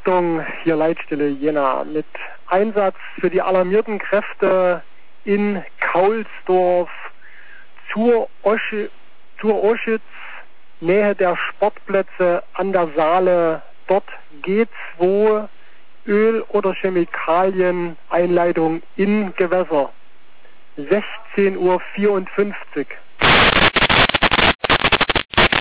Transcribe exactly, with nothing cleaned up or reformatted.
Richtung hier Leitstelle Jena mit Einsatz für die alarmierten Kräfte in Kaulsdorf zur, Oschi, zur Oschitz, Nähe der Sportplätze an der Saale. Dort G zwei Öl- oder Chemikalien-Einleitung in Gewässer. sechzehn Uhr vierundfünfzig.